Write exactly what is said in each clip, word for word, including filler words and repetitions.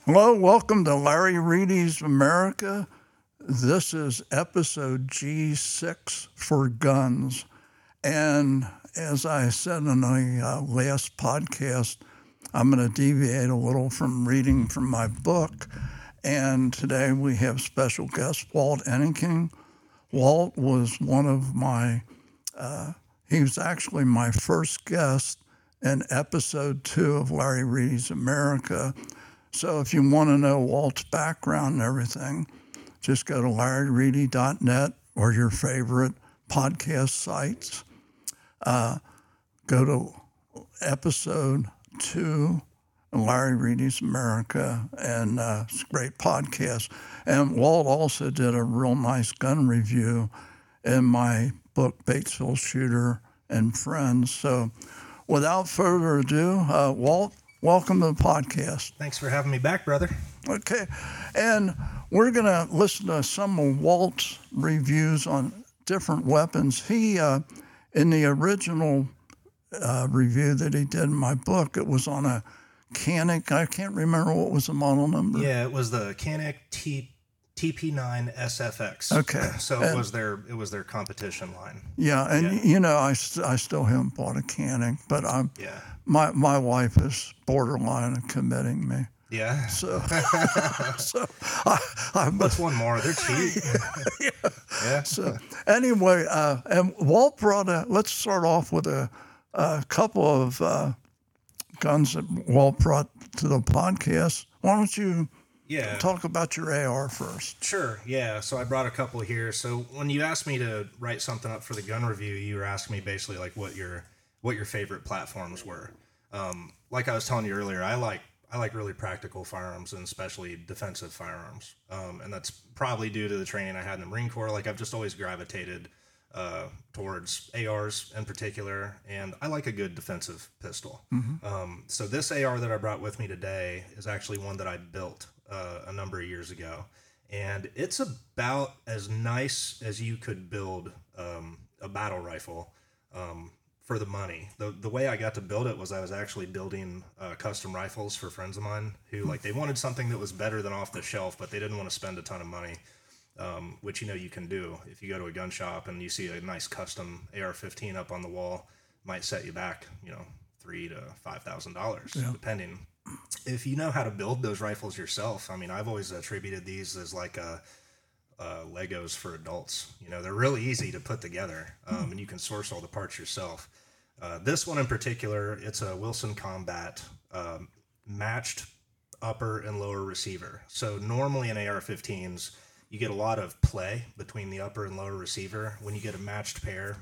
Hello, welcome to Larry Reedy's America. This is episode G six for guns. And as I said in the uh, last podcast, I'm going to deviate a little from reading from my book. And today we have special guest Walt Enneking. Walt was one of my, uh, he was actually my first guest in episode two of Larry Reedy's America. So if you want to know Walt's background and everything, just go to larry reedy dot net or your favorite podcast sites. Uh, go to episode two of Larry Reedy's America, and uh, it's a great podcast. And Walt also did a real nice gun review in my book, Batesville Shooter and Friends. So without further ado, uh, Walt, welcome to the podcast. Thanks for having me back, brother. Okay. And we're going to listen to some of Walt's reviews on different weapons. He, uh, in the original uh, review that he did in my book, it was on a Canik. I can't remember what was the model number. Yeah, it was the Canik T P nine S F X. Okay. So it and, was their it was their competition line. Yeah, and yeah. you know, I, st- I still haven't bought a Canik, but I'm yeah. my my wife is borderline of committing me. Yeah. So, so I, I What's one more? They're cheap. yeah. yeah. So anyway, uh, and Walt brought a. Let's start off with a, a couple of uh, guns that Walt brought to the podcast. Why don't you? Yeah. Talk about your A R first. Sure. Yeah. So I brought a couple here. So when you asked me to write something up for the gun review, you were asking me basically like what your what your favorite platforms were. Um, like I was telling you earlier, I like I like really practical firearms and especially defensive firearms. Um, and that's probably due to the training I had in the Marine Corps. Like I've just always gravitated uh, towards A Rs in particular, and I like a good defensive pistol. Mm-hmm. Um, so this A R that I brought with me today is actually one that I built Uh, a number of years ago, and it's about as nice as you could build um, a battle rifle um, for the money. The the way I got to build it was I was actually building uh, custom rifles for friends of mine who like they wanted something that was better than off the shelf, but they didn't want to spend a ton of money, um, which you know you can do if you go to a gun shop and you see a nice custom A R fifteen up on the wall, might set you back you know three to five thousand dollars depending. If you know how to build those rifles yourself, I mean, I've always attributed these as like a, uh, Legos for adults. You know, they're really easy to put together, um, and you can source all the parts yourself. Uh, this one in particular, it's a Wilson Combat um, matched upper and lower receiver. So normally in A R fifteens, you get a lot of play between the upper and lower receiver. When you get a matched pair,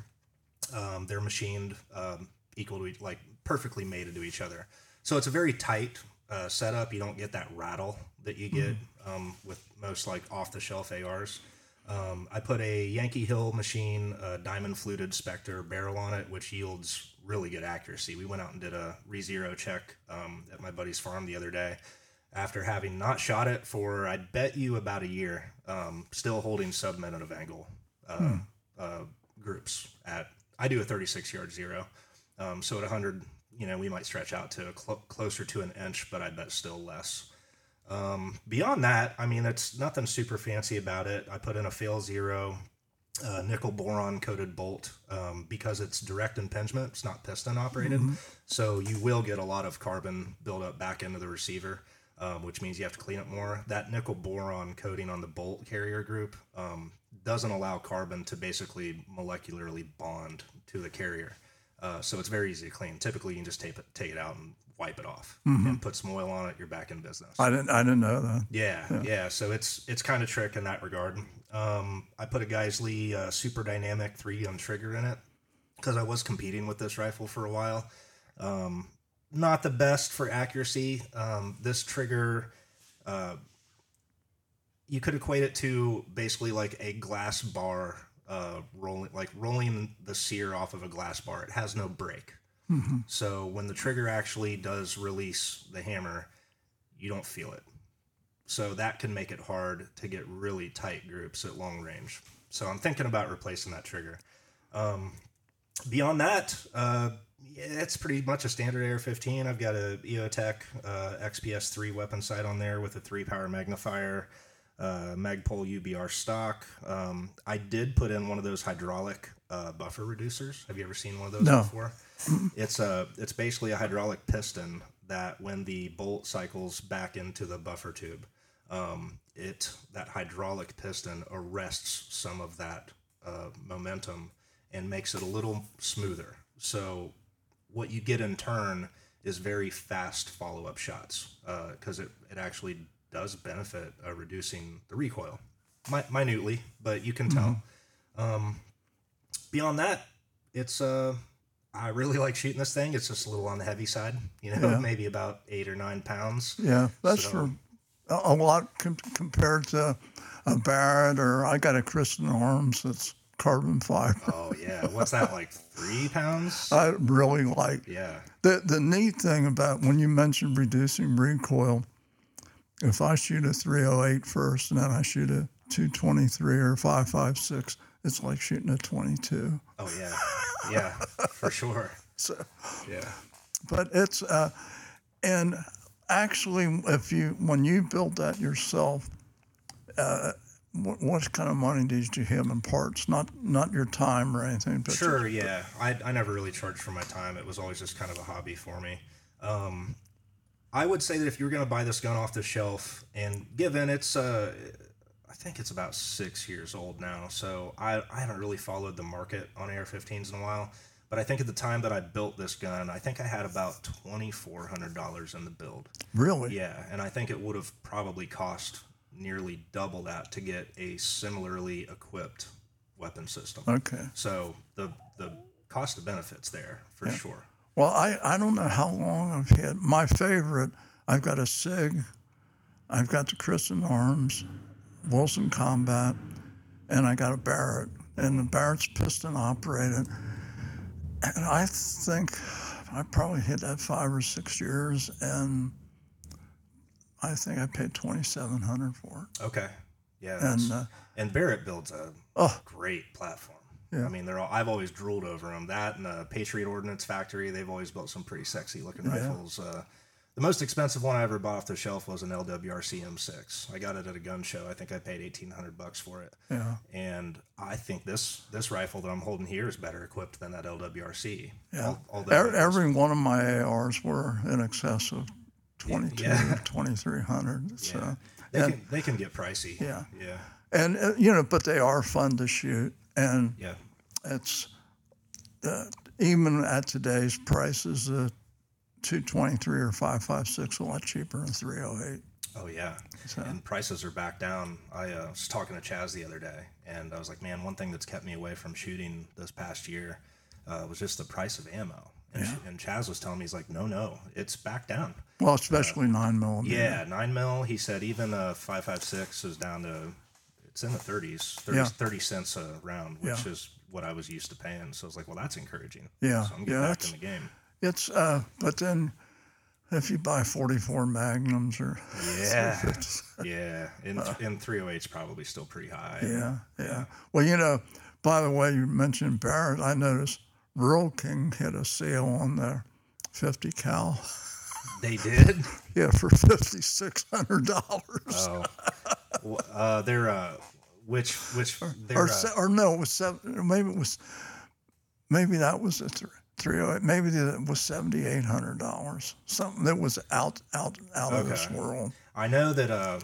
um, they're machined um, equal to each, like perfectly mated to each other. So it's a very tight uh, setup. You don't get that rattle that you get um, with most like off-the-shelf A Rs. Um, I put a Yankee Hill machine, uh, diamond fluted Spectre barrel on it, which yields really good accuracy. We went out and did a re-zero check um, at my buddy's farm the other day after having not shot it for, I'd bet you, about a year, um, still holding sub-minute of angle uh, hmm. uh, groups at, I do a thirty-six yard zero. Um, so at one hundred, you know, we might stretch out to cl- closer to an inch, but I bet still less. Um, beyond that, I mean, it's nothing super fancy about it. I put in a fail zero, uh, nickel boron coated bolt, um, because it's direct impingement. It's not piston operated. Mm-hmm. So you will get a lot of carbon buildup back into the receiver, um, which means you have to clean it more. That nickel boron coating on the bolt carrier group, um, doesn't allow carbon to basically molecularly bond to the carrier. Uh, so it's very easy to clean. Typically, you can just tape it, take it out and wipe it off, mm-hmm. and put some oil on it. You're back in business. I didn't. I didn't know that. Yeah, yeah. yeah. So it's it's kind of trick in that regard. Um, I put a Geissele uh, Super Dynamic three gun trigger in it because I was competing with this rifle for a while. Um, not the best for accuracy. Um, this trigger, uh, you could equate it to basically like a glass bar. Uh, rolling like rolling the sear off of a glass bar. It has no break. Mm-hmm. So when the trigger actually does release the hammer, you don't feel it. So that can make it hard to get really tight groups at long range. So I'm thinking about replacing that trigger. Um, beyond that, uh, Yeah, it's pretty much a standard A R fifteen. I've got a EOTech uh, X P S three weapon sight on there with a three power magnifier, uh, Magpul U B R stock. Um, I did put in one of those hydraulic uh, buffer reducers. Have you ever seen one of those No. before? It's a it's basically a hydraulic piston that when the bolt cycles back into the buffer tube, um, it that hydraulic piston arrests some of that uh, momentum and makes it a little smoother. So what you get in turn is very fast follow-up shots because uh, it, it actually does benefit uh, reducing the recoil Mi- minutely, but you can tell. Mm-hmm. Um, beyond that, it's uh, I really like shooting this thing. It's just a little on the heavy side, you know, Yeah. maybe about eight or nine pounds. Yeah, that's So- for a, a lot com- compared to a Barrett, or I got a Kristen Arms that's carbon fiber. Oh yeah, what's that, like three pounds? I really like Yeah. the the neat thing about when you mentioned reducing recoil. If I shoot a three oh eight first and then I shoot a two twenty-three or five five six, it's like shooting a twenty-two. Oh yeah, yeah, for sure. So, Yeah. but it's uh, and actually, if you when you built that yourself, uh, what, what kind of money did you have in parts? Not not your time or anything, but Sure, yeah. I, I never really charged for my time. It was always just kind of a hobby for me. Um, I would say that if you were going to buy this gun off the shelf, and given it's, uh, I think it's about six years old now, so I, I haven't really followed the market on A R fifteens in a while. But I think at the time that I built this gun, I think I had about twenty-four hundred dollars in the build. really, Yeah, and I think it would have probably cost nearly double that to get a similarly equipped weapon system. okay. So the the cost of benefits there for sure. Well, I, I don't know how long I've had. My favorite, I've got a SIG, I've got the Kristen Arms, Wilson Combat, and I got a Barrett. And the Barrett's piston operated. And I think I probably hit that five or six years, and I think I paid twenty-seven hundred dollars for it. Okay. Yeah. And that's- uh, and Barrett builds a oh, great platform. Yeah. I mean, they're all, I've always drooled over them. That and the Patriot Ordnance Factory, they've always built some pretty sexy looking Yeah. rifles. Uh, the most expensive one I ever bought off the shelf was an L W R C M six. I got it at a gun show. I think I paid eighteen hundred bucks for it. yeah, And I think this this rifle that I'm holding here is better equipped than that L W R C. yeah. Al- although Every, it was- every one of my A Rs were in excess of twenty-two, Yeah. twenty-three hundred. So, yeah, they and, can they can get pricey. Yeah. Yeah. and uh, you know, but they are fun to shoot, and Yeah. it's uh, even at today's prices, uh, two twenty-three or five five six a lot cheaper than three oh eight. Oh yeah, So- and prices are back down. I uh, was talking to Chaz the other day, and I was like, "Man, one thing that's kept me away from shooting this past year uh, was just the price of ammo." And, Yeah. and Chaz was telling me, he's like, "No, no, it's back down." Well, especially nine millimeter. Yeah, nine mil. He said even uh, five five six is down to it's in the thirties, thirty, Yeah. thirty cents a round, which Yeah. is what I was used to paying. So I was like, "Well, that's encouraging." Yeah, so I'm getting yeah, back that's- in the game. It's uh, but then if you buy forty-four Magnums or Yeah, yeah, and and three oh eight's probably still pretty high. yeah, yeah. Well, you know, by the way, you mentioned Barrett. I noticed Rural King had a sale on their fifty cal. They did. Yeah, for fifty-six hundred dollars. Oh, Well, uh, they're uh, which which they're Or, uh, se- or no, it was seven. Maybe it was. Maybe that was a th- three oh eight. Maybe it was seventy eight hundred dollars. Something that was out out out of this Okay. world. I know that uh,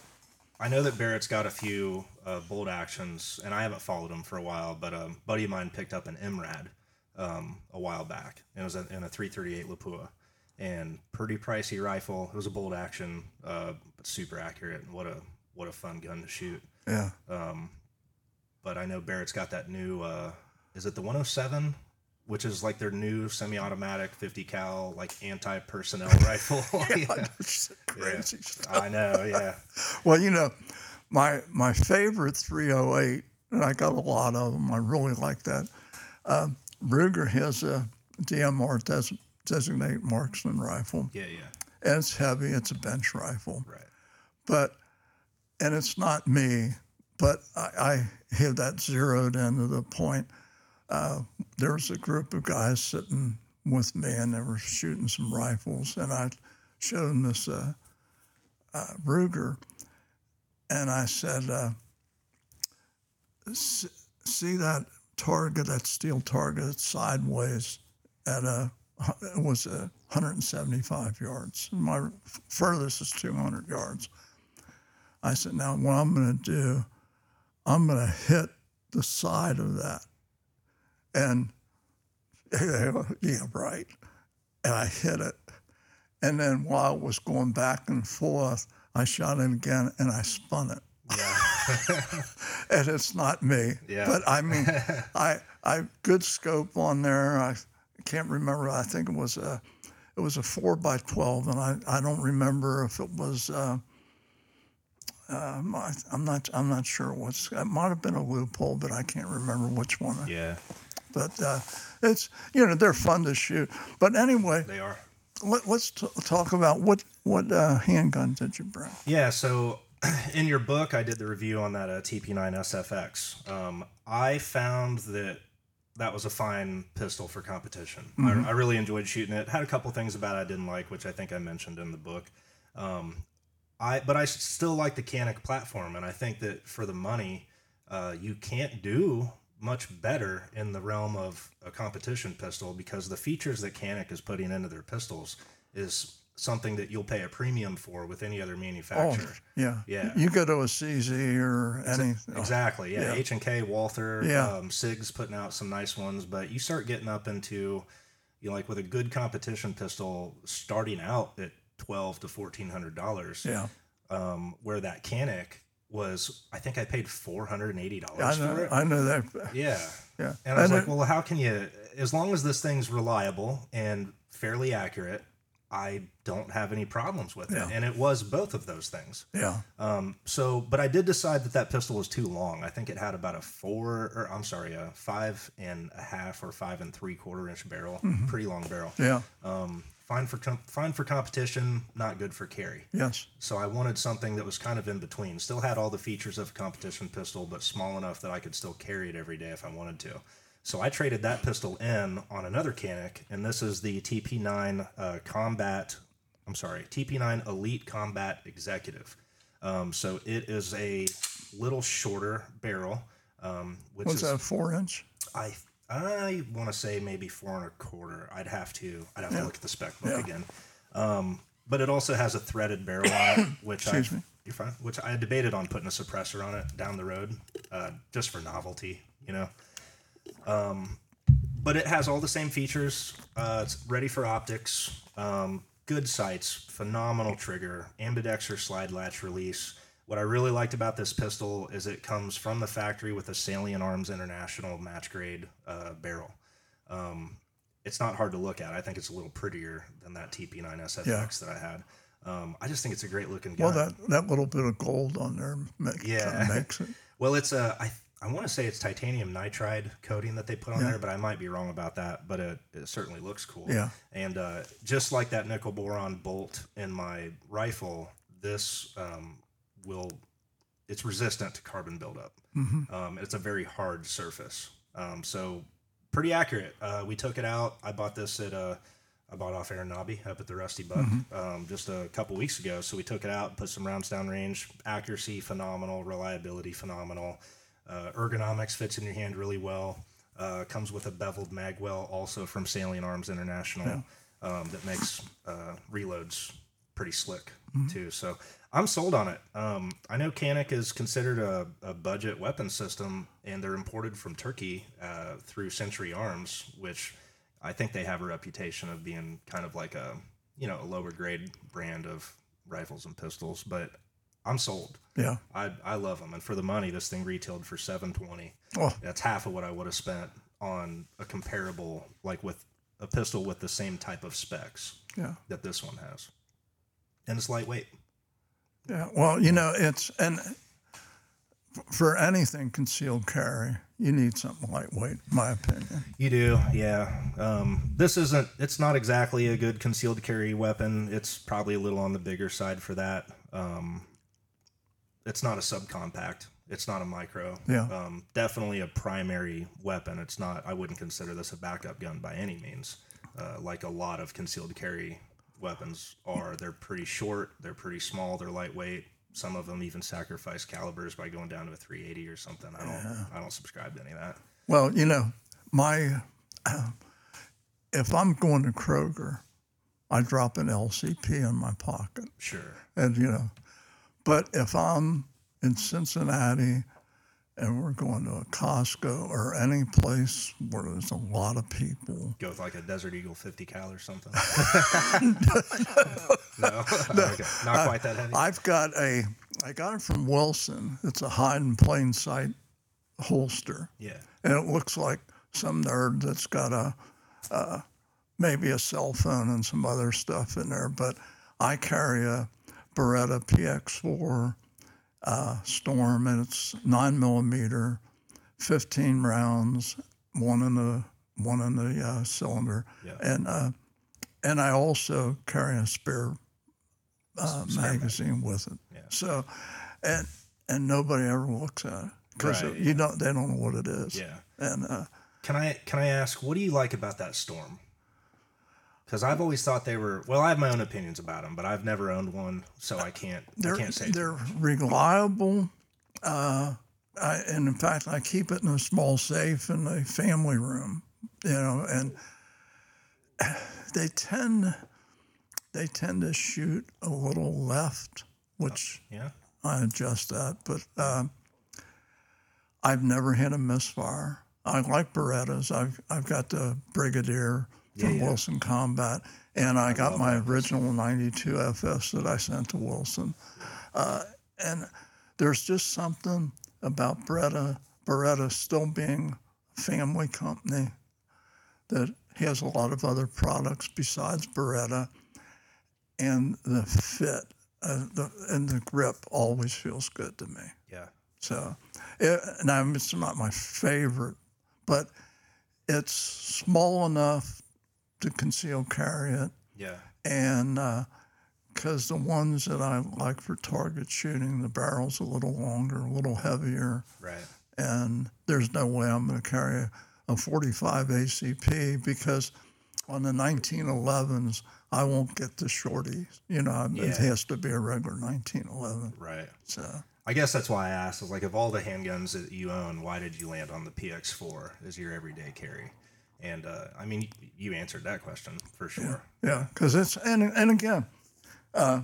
I know that Barrett's got a few uh, bolt actions, and I haven't followed them for a while. But a buddy of mine picked up an M RAD um, a while back, and it was in a three thirty-eight Lapua, and pretty pricey rifle. It was a bolt action, uh, but super accurate, and what a what a fun gun to shoot. Yeah. Um, but I know Barrett's got that new. Uh, is it the one oh seven? Which is like their new semi-automatic fifty cal, like anti-personnel rifle. Yeah. It's Yeah. crazy stuff. I know, yeah. Well, you know, my my favorite three oh eight, and I got a lot of them. I really like that. Um, Ruger has a D M R des- designate marksman rifle, Yeah, yeah. and it's heavy. It's a bench rifle, Right. but and it's not me, but I, I have that zeroed in to the point. Uh, there was a group of guys sitting with me, and they were shooting some rifles, and I showed them this uh, uh, Ruger, and I said, uh, see that target, that steel target, it's sideways at a, it was a one hundred seventy-five yards. My furthest is two hundred yards. I said, now what I'm going to do, I'm going to hit the side of that. And yeah, right. And I hit it. And then while it was going back and forth, I shot it again and I spun it. Yeah. And it's not me. Yeah. But I mean, I I good scope on there. I can't remember. I think it was a it was a four by twelve, and I, I don't remember if it was. Uh, uh, I'm not I'm not sure what's. It might have been a loophole, but I can't remember which one. Yeah. But uh, it's you know they're fun to shoot. But anyway, They are. let, let's t- talk about what what uh, handgun did you bring? Yeah, so in your book, I did the review on that uh, T P nine S F X. Um, I found that that was a fine pistol for competition. Mm-hmm. I, I really enjoyed shooting it. Had a couple things about it I didn't like, which I think I mentioned in the book. Um, I but I still like the Canik platform, and I think that for the money, uh, you can't do much better in the realm of a competition pistol, because the features that Canik is putting into their pistols is something that you'll pay a premium for with any other manufacturer. Oh, yeah. Yeah. You go to a C Z or anything. Exactly. Yeah. Yeah. H and K, Walther, Yeah. um, SIG's putting out some nice ones, but you start getting up into, you know, like with a good competition pistol starting out at twelve to fourteen hundred dollars. Yeah. Um, where that Canik was, I think I paid four hundred and eighty dollars I for know, it. I know that. Yeah. Yeah. And I was And like, it- well, how can you, as long as this thing's reliable and fairly accurate, I don't have any problems with it. Yeah. And it was both of those things. Yeah. Um, so, but I did decide that that pistol was too long. I think it had about a four, or I'm sorry, a five and a half or five and three quarter inch barrel, Mm-hmm. pretty long barrel. Yeah. Um, fine for com- fine for competition, not good for carry. Yes. So I wanted something that was kind of in between. Still had all the features of a competition pistol, but small enough that I could still carry it every day if I wanted to. So I traded that pistol in on another Canik, and this is the T P nine uh, Combat. I'm sorry, T P nine Elite Combat Executive. Um, so it is a little shorter barrel, um, which What's is that, four inch? I I want to say maybe four and a quarter. I'd have to I'd have Yeah. to look at the spec book Yeah. again. Um, but it also has a threaded barrel on it, which I Excuse me. you're fine. Which I debated on putting a suppressor on it down the road, uh, just for novelty, you know. Um, but it has all the same features. Uh, it's ready for optics. Um, good sights, phenomenal trigger, ambidextrous slide latch release. What I really liked about this pistol is it comes from the factory with a Salient Arms International match grade uh, barrel. Um, it's not hard to look at. I think it's a little prettier than that T P nine S F X Yeah. that I had. Um, I just think it's a great looking gun. Well, that, that little bit of gold on there make, Yeah. kinda makes it. Well, it's a, I, I want to say it's titanium nitride coating that they put on Yeah. there, but I might be wrong about that. But it, it certainly looks cool. Yeah. And uh, just like that nickel boron bolt in my rifle, this um, will, it's resistant to carbon buildup. Mm-hmm. Um, it's a very hard surface. Um, so pretty accurate. Uh, we took it out. I bought this at uh, I bought off Aaron Nobby up at the Rusty Buck Mm-hmm. um, just a couple weeks ago. So we took it out, put some rounds down range. Accuracy phenomenal, reliability phenomenal. Uh, ergonomics fits in your hand really well. Uh, comes with a beveled magwell, also from Salient Arms International, Yeah. um, that makes uh, reloads pretty slick Mm-hmm. too. So I'm sold on it. Um, I know Canik is considered a, a budget weapon system, and they're imported from Turkey uh, through Century Arms, which I think they have a reputation of being kind of like a, you know, a lower grade brand of rifles and pistols. But I'm sold. Yeah. I I love them, and for the money, this thing retailed for seven twenty. Oh, That's half of what I would have spent on a comparable, like with a pistol with the same type of specs yeah. that this one has, and it's lightweight. Yeah. Well, you know, it's, and for anything concealed carry, you need something lightweight, in my opinion. You do, yeah. Um, this isn't. It's not exactly a good concealed carry weapon. It's probably a little on the bigger side for that. Um, it's not a subcompact. It's not a micro. Yeah. Um, definitely a primary weapon. It's not. I wouldn't consider this a backup gun by any means. uh, like a lot of concealed carry weapons are. They're pretty short, they're pretty small, they're lightweight. Some of them even sacrifice calibers by going down to a three eighty or something. I don't, yeah. I don't subscribe to any of that. Well, you know, my uh, if I'm going to Kroger, I drop an L C P in my pocket. Sure. And you know, but if I'm in Cincinnati and we're going to a Costco or any place where there's a lot of people, go with like a Desert Eagle fifty cal or something. no, no. Okay. Not quite that heavy. I've got a, I got it from Wilson. It's a hide in plain sight holster. Yeah. And it looks like some nerd that's got a, uh, maybe a cell phone and some other stuff in there. But I carry a Beretta P X four uh, Storm, and it's nine millimeter, fifteen rounds, one in the one in the uh, cylinder, yeah. and uh, and I also carry a spare, uh, spare magazine mag. with it. Yeah. So, and and nobody ever looks at it because right, you yeah. don't they don't know what it is. Yeah. And uh, can I can I ask, what do you like about that Storm? Because I've always thought they were, well, I have my own opinions about them, but I've never owned one, so I can't, they're, I can't say They're reliable, uh, I, and in fact, I keep it in a small safe in the family room, you know, and they tend, they tend to shoot a little left, which oh, yeah. I adjust that, but uh, I've never had a misfire. I like Berettas. I've, I've got the Brigadier from yeah, yeah. Wilson Combat, and I, I got my original ninety-two F S that I sent to Wilson. Uh, and there's just something about Beretta, Beretta still being a family company that has a lot of other products besides Beretta, and the fit uh, the, and the grip always feels good to me. Yeah. So, it, now it's not my favorite, but it's small enough to conceal carry it. Yeah. And because uh, the ones that I like for target shooting, the barrel's a little longer, a little heavier. Right. And there's no way I'm going to carry a forty-five A C P because on the nineteen elevens, I won't get the shorties. You know, yeah. It has to be a regular nineteen eleven. Right. So I guess that's why I asked. Is like, of all the handguns that you own, why did you land on the P X four as your everyday carry? And, uh, I mean, you answered that question for sure. Yeah, because yeah, it's, and and again, uh,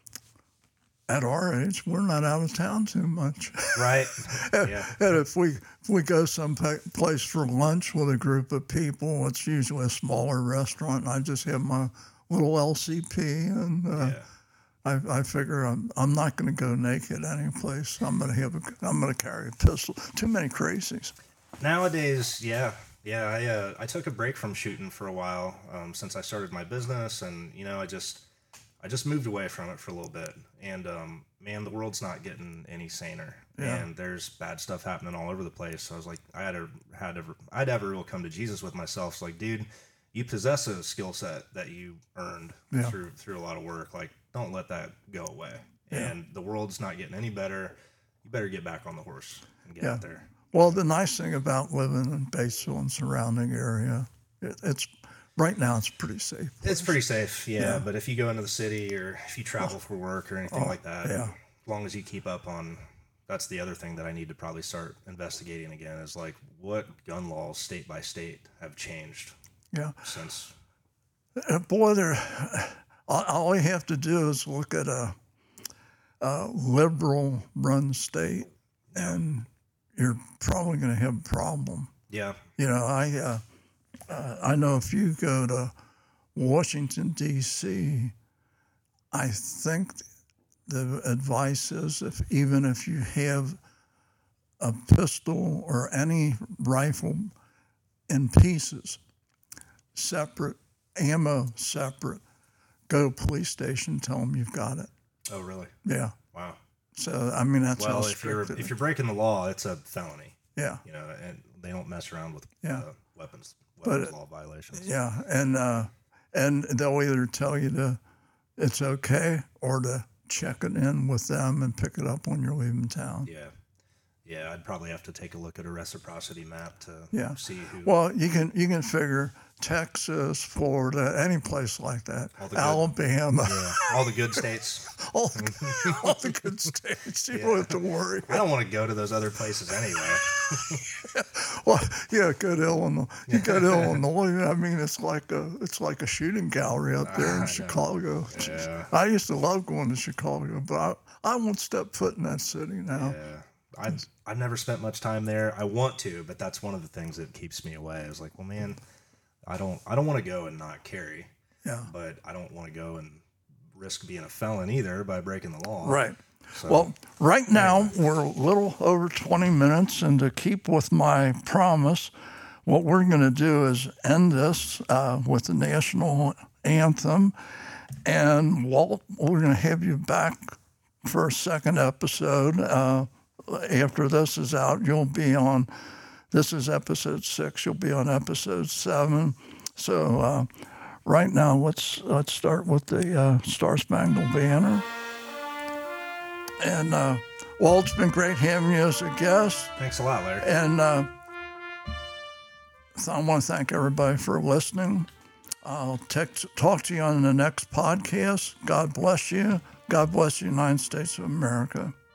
at our age, we're not out of town too much. Right. and, yeah. and if we if we go someplace for lunch with a group of people, it's usually a smaller restaurant, and I just have my little L C P, and uh, yeah. I, I figure I'm I'm not going to go naked any place. I'm going to have a, I'm going to carry a pistol. Too many crazies. Nowadays, yeah. Yeah, I uh, I took a break from shooting for a while um, since I started my business, and you know I just I just moved away from it for a little bit, and um, man, the world's not getting any saner, yeah. and there's bad stuff happening all over the place. So I was like, I had to had to I'd have a real come to Jesus with myself. It's like, dude, you possess a skill set that you earned yeah. through through a lot of work. Like, don't let that go away. Yeah. And the world's not getting any better. You better get back on the horse and get yeah. out there. Well, the nice thing about living in Batesville and surrounding area, it, it's right now it's pretty safe. Place. It's pretty safe, yeah, yeah. But if you go into the city or if you travel oh, for work or anything oh, like that, yeah. as long as you keep up on, that's the other thing that I need to probably start investigating again is like what gun laws state by state have changed. Yeah. Since. Uh, boy, there, all you have to do is look at a, a liberal-run state, and you're probably going to have a problem. Yeah. You know, I uh, uh, I know if you go to Washington, D C, I think the advice is if even if you have a pistol or any rifle in pieces, separate, ammo separate, go to police station, tell them you've got it. Oh, really? Yeah. Wow. So, I mean, that's well, how if you're strict it if is. you're breaking the law, it's a felony. Yeah. You know, and they don't mess around with Yeah. uh, weapons weapons But, law violations. Yeah, and uh, and they'll either tell you to it's okay or to check it in with them and pick it up when you're leaving town. Yeah. Yeah, I'd probably have to take a look at a reciprocity map to Yeah. see who. Well, you can you can figure Texas, Florida, any place like that, All the good- Alabama, yeah, all the good states. all, the, all the good states. You don't have to worry. I don't want to go to those other places anyway. Well, yeah, go to Illinois. You go to Illinois. I mean, it's like a it's like a shooting gallery up there I in know. Chicago. Yeah. I used to love going to Chicago, but I, I won't step foot in that city now. Yeah. I I've never spent much time there. I want to, but that's one of the things that keeps me away. I was like, well, man, I don't I don't want to go and not carry. Yeah. But I don't want to go and risk being a felon either by breaking the law. Right. So, Well, right now we're a little over twenty minutes, and to keep with my promise, what we're going to do is end this uh, with the national anthem. And Walt, we're going to have you back for a second episode. Uh, after this is out, you'll be on, this is episode six, you'll be on episode seven. So uh, right now, let's, let's start with the uh, Star Spangled Banner. And uh, Walt, it's been great having you as a guest. thanks a lot, Larry. And uh, so I want to thank everybody for listening. I'll text, talk to you on the next podcast. God bless you. God bless the United States of America.